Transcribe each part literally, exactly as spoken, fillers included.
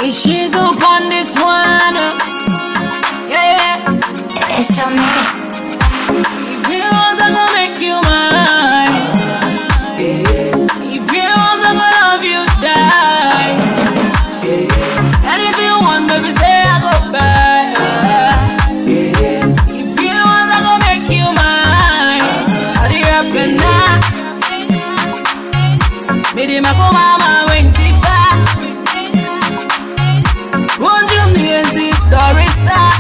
she's up on this one. Yeah, yeah. It's John Made. If you want, I'm gonna make you mine. If you want, I'm gonna love you, die. Anything you want, baby, say I go back. If you want, I'm gonna make you mine. Hurry up and now. Baby, my mama went too far. Won't you be empty? Sorry, sir.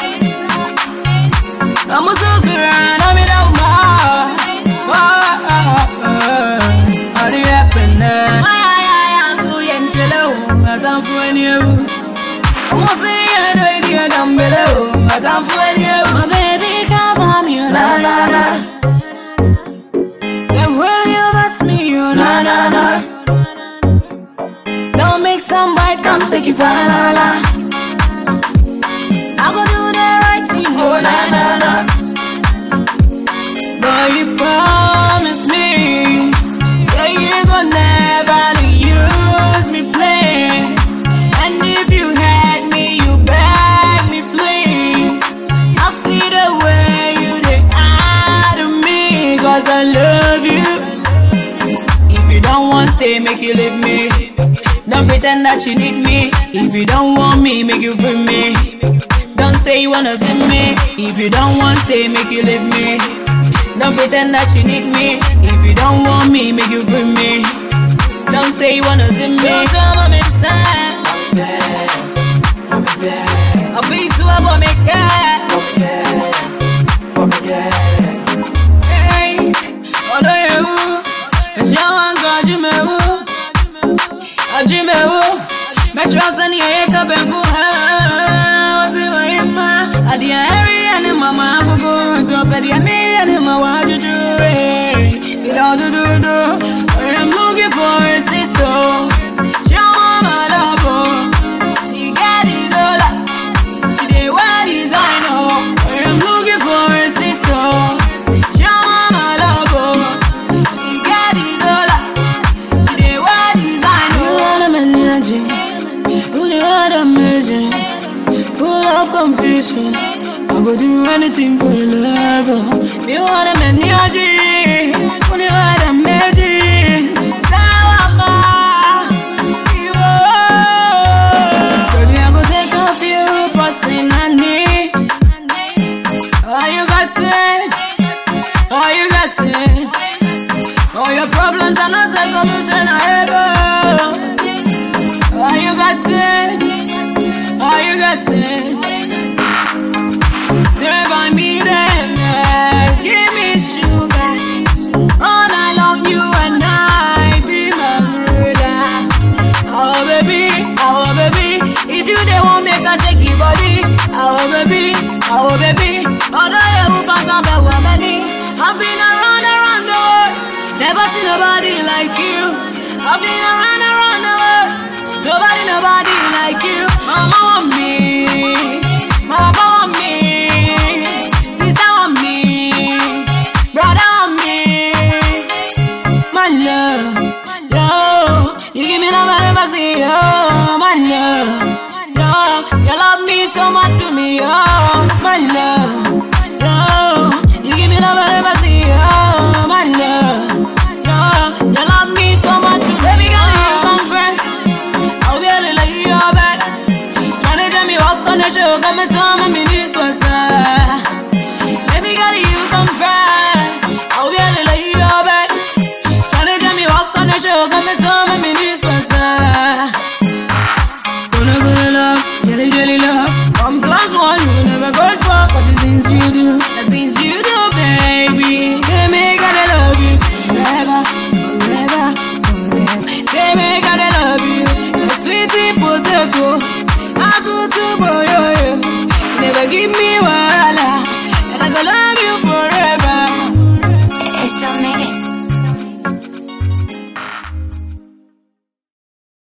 I'm a sucker and I'm in a mar. Hurry up and now. My eye, I'm so young, jello. As I'm for you. I'm a singer, no idea, down below. As I'm for you. My baby, come on, you, la la la. The way you ask me, you, la la la. Don't make somebody come take you for la la. I go do the right thing, oh la la la. But you promise me, say you gon' never use me play. And if you had me, you beg me please. I see the way you take out of me, cause I love you. If you don't want stay, make you leave me. Don't pretend that you need me. If you don't want me, make you free me. Don't say you wanna see me. If you don't want stay, make you leave me. Don't pretend that you need me. If you don't want me, make you free me. Don't say you wanna see me. Don't tell me I'm sad. I'm sad. I'll be so about me cat. Hey, oh no you. It's your one God you me. Ajime wo, metro sani eka bengu ha. Wasi wa ima, adi eri ane mama kuku. So pedi ame ane mawa juju. It all do do do. I'm looking for a sister. She want my love. She got it all. She did what designer. I'm looking for a sister. She want my love. She got it all. She did what designer. Only what I'm amazing, full of confusion. I go do anything for your love. Me want a energy. Only what I'm amazing. Baby, I go take off you, passing on me. All you got said, all you got said. All your problems are not the solution I ever. All you got said, all you got said. Stay by me then, give me sugar. All night long you and I be my ruler. Oh baby, oh baby, if you don't want make a shake your body. Oh baby, oh baby, although you pass up a woman, I've been around around the world, never seen nobody like you. I've been around around the world. Nobody, nobody like you. Mama want me, Mama want me, sister want me, brother want me. My love, yo, you give me love I never see, yo. My love, yo, you love me so much to me, yo. My love, yo, you give me love I never see, yo. My love, yo, you love me so much to me. Baby girl, you come first. I'll be able to lay your bed. Tryna tell me walk on the show, got me some minis was baby girl, you come first. I'll be able to lay your bed. Tryna tell me walk on the show, got me some minis was Gonna gonna love, jelly jelly love. One plus one, you never go for. But the things you do, the things you do, baby, they make I love you forever, forever, forever. They make I love you. Sweetie potato, I do to boy, you never give me wahala, and I go love.